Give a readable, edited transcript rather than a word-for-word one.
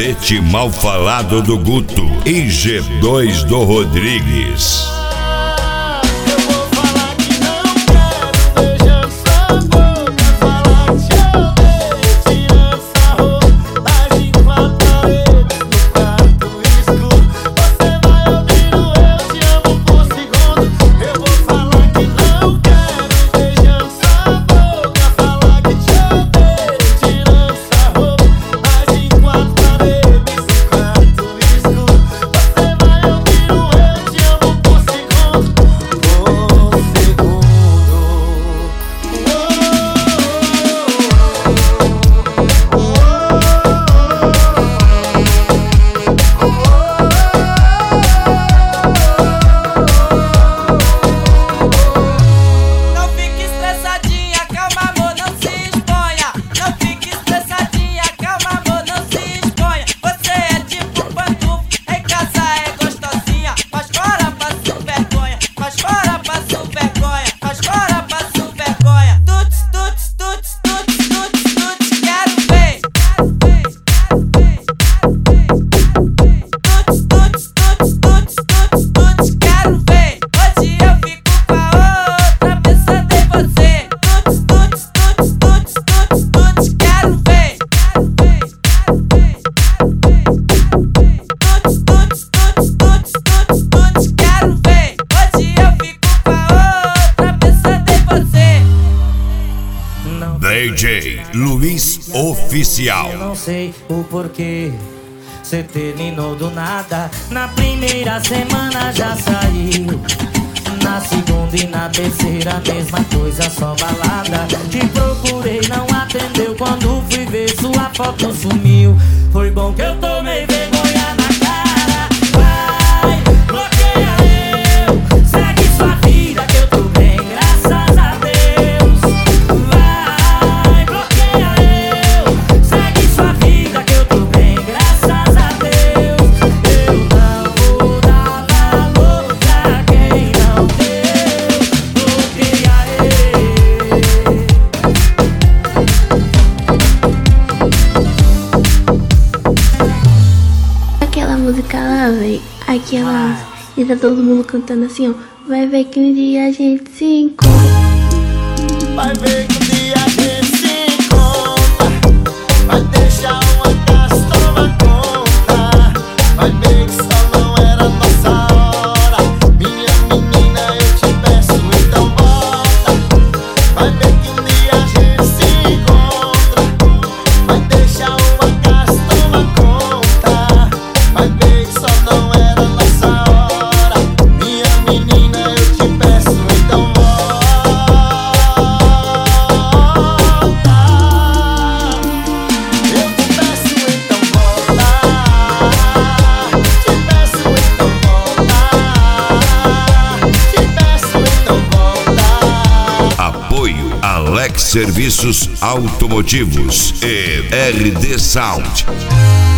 Cadete Mal Falado do Guto e G2 do Rodrigues. DJ Luiz Oficial. Eu não sei o porquê cê terminou do nada. Na primeira semana já saiu, na segunda e na terceira mesma coisa, só balada. Te procurei, não atendeu, quando fui ver sua foto sumiu. Foi bom que eu tomei vergonha na cara. Vai, bloqueia eu, segue sua vida que eu tô bem, graças a Deus. Vai, bloqueia eu, segue sua vida que eu tô bem, graças a Deus. Eu não vou dar valor pra quem não deu. Bloqueia eu. Aquela música lá, véi, aquela e tá todo mundo cantando assim, ó. Vai ver que um dia a gente se encontra. Vai ver que um dia a gente se encontra. Vai deixar uma casa, toma conta. Vai ver que só não era nossa hora. Minha menina, eu te peço, então volta. Vai ver que um dia a gente se encontra. Vai deixar uma casa, toma conta. Vai ver que só não era nossa hora. Minha menina, eu te peço, então volta. Apoio Alex Serviços Automotivos e RD Sound.